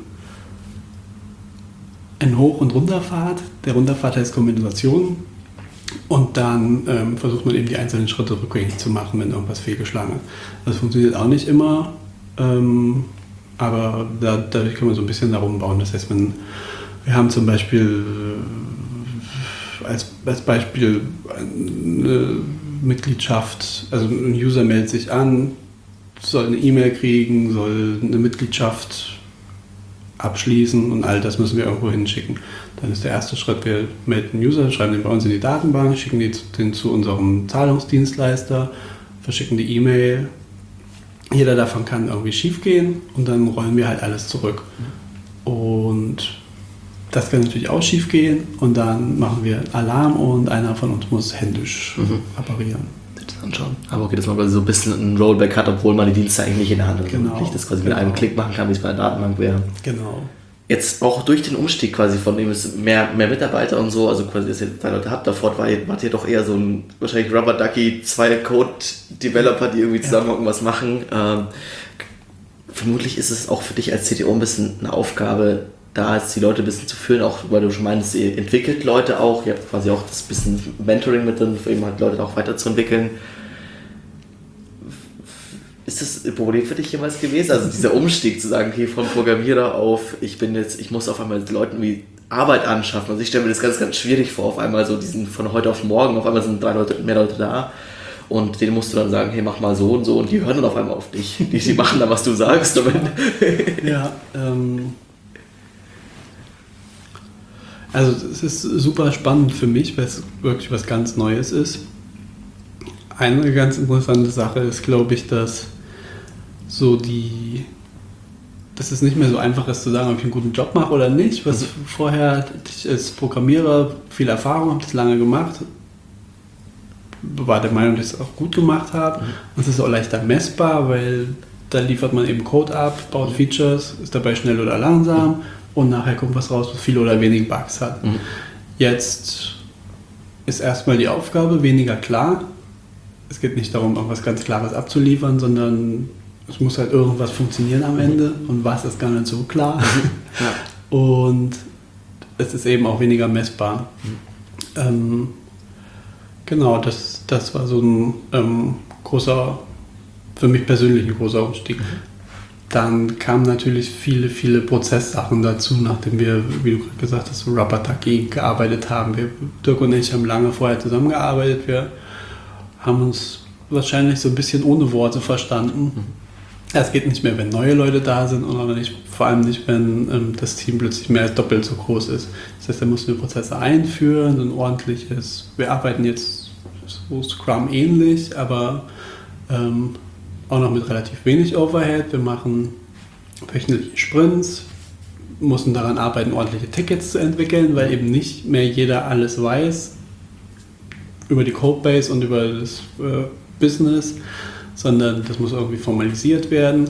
eine Hoch- und Runterfahrt. Der Runterfahrt heißt Kompensation. Und dann ähm, versucht man eben die einzelnen Schritte rückgängig zu machen, wenn irgendwas fehlgeschlagen ist. Das funktioniert auch nicht immer. Ähm, aber da, dadurch kann man so ein bisschen darum bauen. Das heißt, man, wir haben zum Beispiel äh, als, als Beispiel eine Mitgliedschaft, also ein User meldet sich an, soll eine E-Mail kriegen, soll eine Mitgliedschaft abschließen und all das müssen wir irgendwo hinschicken. Dann ist der erste Schritt, wir melden den User, schreiben den bei uns in die Datenbank, schicken den zu unserem Zahlungsdienstleister, verschicken die E-Mail. Jeder davon kann irgendwie schief gehen und dann rollen wir halt alles zurück. Und das kann natürlich auch schief gehen und dann machen wir Alarm und einer von uns muss händisch mhm. apparieren. Interessant schon. Aber okay, dass man quasi so ein bisschen ein Rollback hat, obwohl man die Dienste eigentlich nicht in der Hand hat. Genau. Und ich das quasi genau. mit einem Klick machen kann, wie es bei der Datenbank wäre. Genau. Jetzt auch durch den Umstieg quasi von dem es mehr, mehr Mitarbeiter und so, also quasi, dass ihr drei Leute habt, davor war ihr, wart ihr doch eher so ein wahrscheinlich Rubber Ducky, zwei Code-Developer, die irgendwie zusammen ja. irgendwas machen. Ähm, vermutlich ist es auch für dich als C T O ein bisschen eine Aufgabe, da jetzt die Leute ein bisschen zu führen, auch weil du schon meinst, ihr entwickelt Leute auch, ihr habt quasi auch das bisschen Mentoring mit drin, für eben halt Leute auch weiterzuentwickeln. Ist das ein Problem für dich jemals gewesen? Also dieser Umstieg zu sagen, okay, von Programmierer auf, ich bin jetzt, ich muss auf einmal Leuten wie Arbeit anschaffen. Also ich stelle mir das ganz, ganz schwierig vor, auf einmal so diesen von heute auf morgen, auf einmal sind drei Leute, mehr Leute da und denen musst du dann sagen, hey, mach mal so und so und die hören dann auf einmal auf dich. Die, die machen dann, was du sagst. Ja, ähm... Also es ist super spannend für mich, weil es wirklich was ganz Neues ist. Eine ganz interessante Sache ist, glaube ich, dass so die, dass es nicht mehr so einfach ist zu sagen, ob ich einen guten Job mache oder nicht. Was mhm. vorher, ich als Programmierer viel Erfahrung habe, das lange gemacht, war der Meinung, dass ich es auch gut gemacht habe. Mhm. Und es ist auch leichter messbar, weil da liefert man eben Code ab, baut mhm. Features, ist dabei schnell oder langsam. Mhm. Und nachher kommt was raus, was viele oder wenige Bugs hat. Mhm. Jetzt ist erstmal die Aufgabe weniger klar. Es geht nicht darum, irgendwas ganz Klares abzuliefern, sondern es muss halt irgendwas funktionieren am Ende. Mhm. Und was ist gar nicht so klar. Mhm. Ja. Und es ist eben auch weniger messbar. Mhm. Ähm, genau, das, das war so ein ähm, großer, für mich persönlich ein großer Umstieg. Mhm. Dann kamen natürlich viele, viele Prozesssachen dazu, nachdem wir, wie du gerade gesagt hast, so Rubber Ducky gearbeitet haben. Wir, Dirk und ich haben lange vorher zusammengearbeitet. Wir haben uns wahrscheinlich so ein bisschen ohne Worte verstanden. Mhm. Es geht nicht mehr, wenn neue Leute da sind und aber nicht, vor allem nicht, wenn ähm, das Team plötzlich mehr als doppelt so groß ist. Das heißt, da mussten wir Prozesse einführen, ein ordentliches, wir arbeiten jetzt so Scrum ähnlich, aber ähm, auch noch mit relativ wenig Overhead. Wir machen wöchentliche Sprints, mussten daran arbeiten, ordentliche Tickets zu entwickeln, weil eben nicht mehr jeder alles weiß über die Codebase und über das äh, Business, sondern das muss irgendwie formalisiert werden.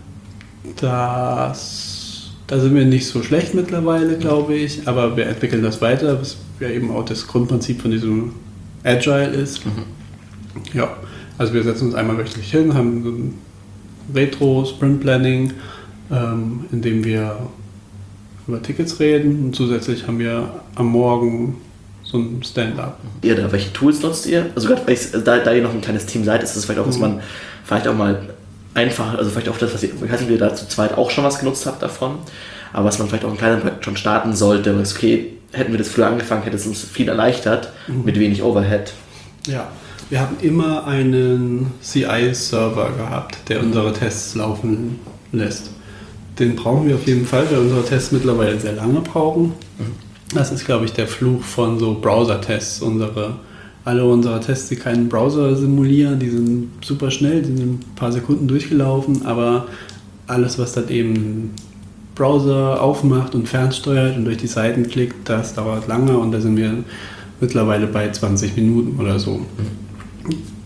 Das, da sind wir nicht so schlecht mittlerweile, glaube ich, aber wir entwickeln das weiter, was ja eben auch das Grundprinzip von diesem Agile ist. Mhm. Ja. Also wir setzen uns einmal wöchentlich hin, haben so ein Retro-Sprint-Planning, ähm, in dem wir über Tickets reden und zusätzlich haben wir am Morgen so ein Stand-up. Ihr da, welche Tools nutzt ihr? Also gerade da, da ihr noch ein kleines Team seid, ist es vielleicht auch, dass man vielleicht auch mal einfach, also vielleicht auch das, was ihr, ich weiß nicht, ob ihr da zu zweit auch schon was genutzt habt davon, aber was man vielleicht auch in kleinen Projekten schon starten sollte, weil es okay, hätten wir das früher angefangen, hätte es uns viel erleichtert, mhm. mit wenig Overhead. Ja. Wir haben immer einen C I-Server gehabt, der unsere Tests laufen lässt. Den brauchen wir auf jeden Fall, weil unsere Tests mittlerweile sehr lange brauchen. Das ist, glaube ich, der Fluch von so Browser-Tests. Unsere, alle unsere Tests, die keinen Browser simulieren, die sind super schnell, die sind in ein paar Sekunden durchgelaufen, aber alles, was dann eben Browser aufmacht und fernsteuert und durch die Seiten klickt, das dauert lange und da sind wir mittlerweile bei zwanzig Minuten oder so.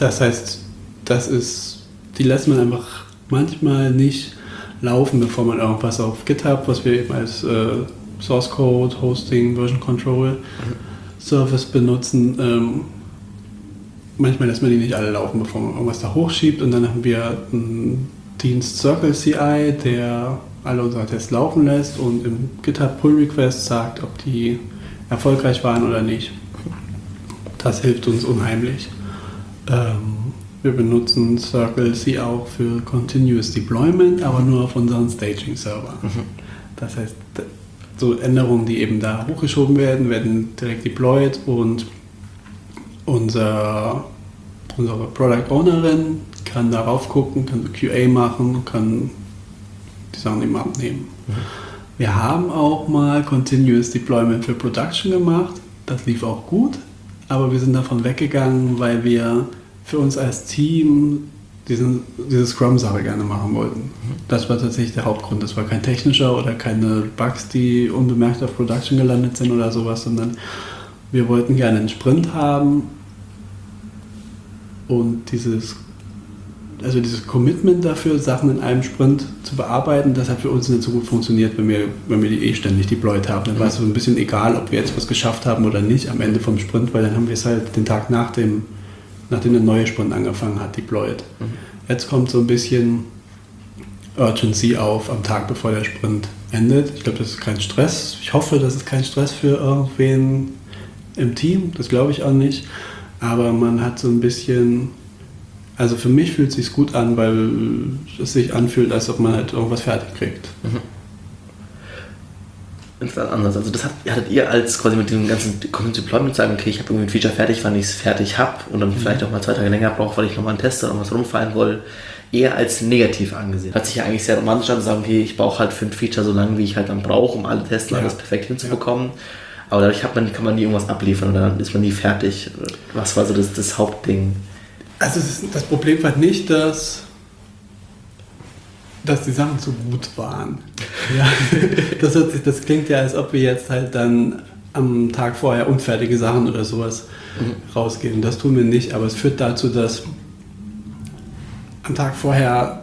Das heißt, das ist, die lässt man einfach manchmal nicht laufen, bevor man irgendwas auf GitHub, was wir eben als äh, Source Code, Hosting, Version Control mhm. Service benutzen, ähm, manchmal lässt man die nicht alle laufen, bevor man irgendwas da hochschiebt, und dann haben wir einen Dienst Circle C I, der alle unsere Tests laufen lässt und im GitHub Pull Request sagt, ob die erfolgreich waren oder nicht. Das hilft uns unheimlich. Ähm, wir benutzen Circle C I auch für Continuous Deployment, aber nur auf unseren Staging-Server. Mhm. Das heißt, so Änderungen, die eben da hochgeschoben werden, werden direkt deployed, und unser, unsere Product Ownerin kann darauf gucken, kann Q A machen, kann die Sachen eben abnehmen. Mhm. Wir haben auch mal Continuous Deployment für Production gemacht. Das lief auch gut, aber wir sind davon weggegangen, weil wir für uns als Team diesen, diese Scrum-Sache gerne machen wollten. Mhm. Das war tatsächlich der Hauptgrund. Das war kein technischer oder keine Bugs, die unbemerkt auf Production gelandet sind oder sowas, sondern wir wollten gerne einen Sprint haben, und dieses, also dieses Commitment dafür, Sachen in einem Sprint zu bearbeiten, das hat für uns nicht so gut funktioniert, wenn wir, wenn wir die eh ständig deployed haben. Dann war es so ein bisschen egal, ob wir jetzt was geschafft haben oder nicht am Ende vom Sprint, weil dann haben wir es halt den Tag nach dem, nachdem der neue Sprint angefangen hat, deployed. Mhm. Jetzt kommt so ein bisschen Urgency auf am Tag, bevor der Sprint endet. Ich glaube, das ist kein Stress. Ich hoffe, das ist kein Stress für irgendwen im Team. Das glaube ich auch nicht. Aber man hat so ein bisschen, also für mich fühlt es sich gut an, weil es sich anfühlt, als ob man halt irgendwas fertig kriegt. Mhm. Interessant anders. Also das hat, hattet ihr als quasi mit dem ganzen Continuous Deployment sagen, okay, ich habe irgendwie ein Feature fertig, wann ich es fertig habe, und dann mhm. vielleicht auch mal zwei Tage länger brauche, weil ich nochmal einen Test oder was rumfallen will, eher als negativ angesehen. Hat sich ja eigentlich sehr romantisch an zu sagen, okay, ich brauche halt für ein Feature so lange, wie ich halt dann brauche, um alle Tests ja. alles perfekt hinzubekommen. Ja. Aber dadurch hat man, kann man nie irgendwas abliefern und dann ist man nie fertig. Was war so das, das Hauptding? Also das Problem war nicht, dass, dass die Sachen zu gut waren. Ja, das, hört sich, das klingt ja, als ob wir jetzt halt dann am Tag vorher unfertige Sachen oder sowas mhm. rausgeben. Das tun wir nicht, aber es führt dazu, dass am Tag vorher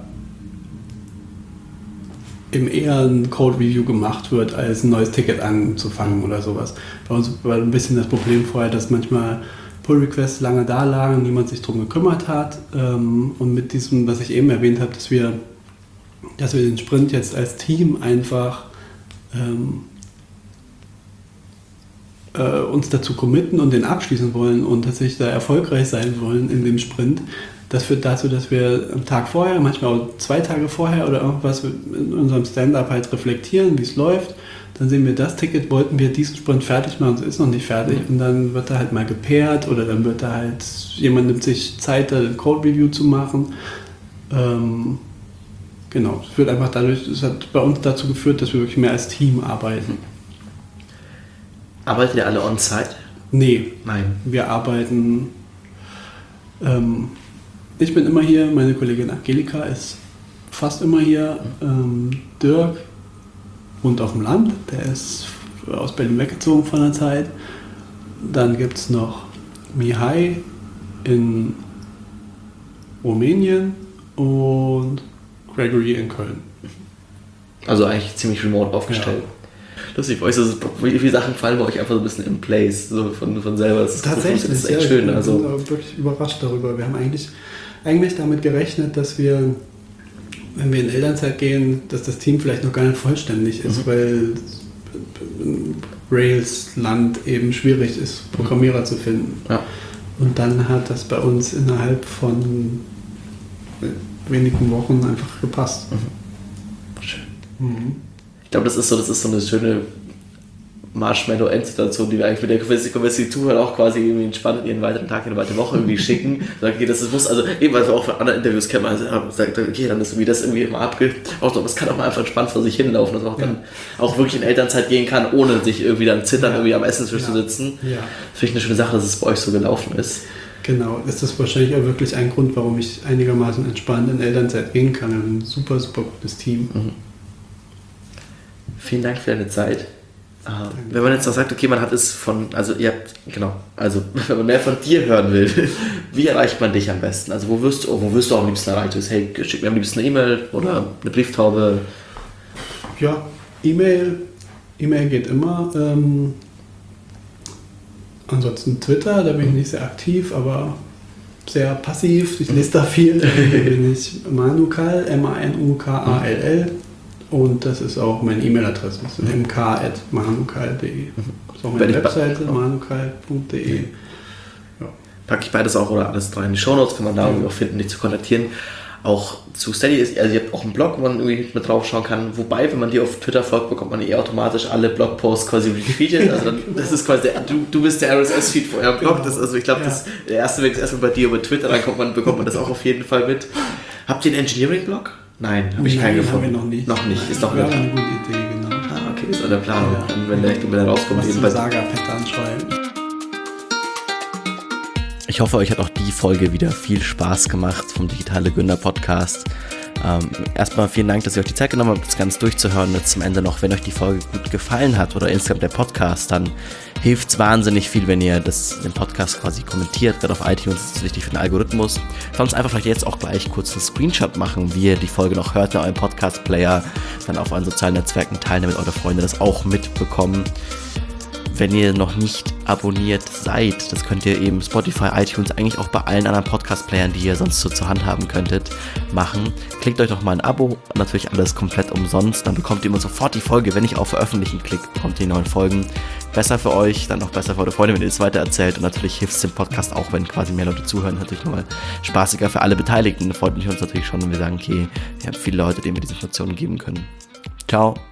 eben eher ein Code-Review gemacht wird, als ein neues Ticket anzufangen oder sowas. Bei uns war ein bisschen das Problem vorher, dass manchmal Pull-Requests lange da lagen, niemand sich darum gekümmert hat. Und mit diesem, was ich eben erwähnt habe, dass wir, dass wir den Sprint jetzt als Team einfach ähm, äh, uns dazu committen und den abschließen wollen und tatsächlich da erfolgreich sein wollen in dem Sprint. Das führt dazu, dass wir am Tag vorher, manchmal auch zwei Tage vorher oder irgendwas in unserem Stand-up halt reflektieren, wie es läuft. Dann sehen wir, das Ticket wollten wir diesen Sprint fertig machen, es ist noch nicht fertig. Und dann wird da halt mal gepaart oder dann wird da halt, jemand nimmt sich Zeit, da ein Code-Review zu machen. Ähm, genau, es führt einfach dadurch, es hat bei uns dazu geführt, dass wir wirklich mehr als Team arbeiten. Arbeitet ihr alle on-site? Nee. Nein. Wir arbeiten... Ähm, Ich bin immer hier, meine Kollegin Angelika ist fast immer hier. Ähm, Dirk wohnt auf dem Land, der ist aus Berlin weggezogen von der Zeit. Dann gibt es noch Mihai in Rumänien und Gregory in Köln. Also eigentlich ziemlich remote aufgestellt. Ja. Lustig, bei euch ist, wie viele Sachen fallen bei euch einfach so ein bisschen in place, so von, von selber. Das ist tatsächlich, das ist echt ja, schön. Ich also. bin wirklich überrascht darüber. Wir haben eigentlich, eigentlich damit gerechnet, dass wir, wenn wir in Elternzeit gehen, dass das Team vielleicht noch gar nicht vollständig ist, mhm. weil Rails-Land eben schwierig ist, Programmierer mhm. zu finden. Ja. Und dann hat das bei uns innerhalb von wenigen Wochen einfach gepasst. Mhm. Schön. Mhm. Ich glaube, das ist so, das ist so eine schöne Marshmallow-Endsituation, die wir eigentlich mit der Konversi die Zuhörer auch quasi irgendwie entspannt in ihren weiteren Tag, in eine weitere Woche irgendwie schicken. Sagen, okay, das muss, also eben, weil wir auch von anderen Interviews kennen, also sagt, okay, dann ist irgendwie das irgendwie immer abge... Auch so, das kann auch mal einfach entspannt vor sich hinlaufen, dass man auch dann ja. auch wirklich in Elternzeit gehen kann, ohne sich irgendwie dann zittern, ja. irgendwie am Essenstisch ja. zu sitzen. Ja. Das finde ich eine schöne Sache, dass es bei euch so gelaufen ist. Genau, ist das wahrscheinlich auch wirklich ein Grund, warum ich einigermaßen entspannt in Elternzeit gehen kann. Wir haben ein super, super gutes Team. Mhm. Vielen Dank für deine Zeit. Aha. Wenn man jetzt noch sagt, okay, man hat es von, also ihr habt, genau, also wenn man mehr von dir hören will, wie erreicht man dich am besten? Also wo wirst du, wo wirst du auch am liebsten erreicht? Hey, schick mir am liebsten eine E-Mail oder eine Brieftaube? Ja, E-Mail, E-Mail geht immer. Ähm, ansonsten Twitter, da bin ich nicht sehr aktiv, aber sehr passiv. Ich lese da viel. Da bin ich Manukal, M A N U K A L L. Und das ist auch meine E-Mail-Adresse, das ist m k at manukal punkt de. Das ist auch meine Webseite, manukal punkt de. Ja. Packe ich beides auch oder alles rein in die Shownotes, kann man da irgendwie auch finden, dich zu kontaktieren. Auch zu Steady ist, also ihr habt auch einen Blog, wo man irgendwie mit drauf schauen kann. Wobei, wenn man dir auf Twitter folgt, bekommt man eh automatisch alle Blogposts quasi retweetet. Also dann, das ist quasi der, du, du bist der R S S-Feed für euren Blog. Das, also ich glaube, ja. Der erste Weg ist erstmal bei dir über Twitter, dann kommt man, bekommt man das auch auf jeden Fall mit. Habt ihr einen Engineering-Blog? Nein, habe ich keinen gefunden. Haben wir noch nicht. Noch nicht, Nein, ist noch nicht. eine gute Idee, genau. Ah, okay, ist auch der Plan. Ja. Dann, wenn der, wenn der rauskommt, was zum Saga-Pattern schreiben. Ich hoffe, euch hat auch die Folge wieder viel Spaß gemacht vom Digitale Gründer Podcast. Ähm, erstmal vielen Dank, dass ihr euch die Zeit genommen habt, das Ganze durchzuhören. Jetzt zum Ende noch, wenn euch die Folge gut gefallen hat oder insgesamt der Podcast, dann hilft es wahnsinnig viel, wenn ihr das, den Podcast quasi kommentiert. Gerade auf iTunes ist es wichtig für den Algorithmus. Sonst einfach vielleicht jetzt auch gleich kurz einen Screenshot machen, wie ihr die Folge noch hört in eurem Podcast-Player, dann auf euren sozialen Netzwerken teilen, damit eure Freunde das auch mitbekommen. Wenn ihr noch nicht abonniert seid, das könnt ihr eben Spotify, iTunes, eigentlich auch bei allen anderen Podcast-Playern, die ihr sonst so zur Hand haben könntet, machen. Klickt euch doch mal ein Abo, natürlich alles komplett umsonst, dann bekommt ihr immer sofort die Folge, wenn ich auf Veröffentlichen klickt, bekommt ihr die neuen Folgen. Besser für euch, dann auch besser für eure Freunde, wenn ihr es weitererzählt und natürlich hilft es dem Podcast auch, wenn quasi mehr Leute zuhören, natürlich nochmal spaßiger für alle Beteiligten. Da freut mich uns natürlich schon, wenn wir sagen, okay, wir haben viele Leute, denen wir diese Informationen geben können. Ciao.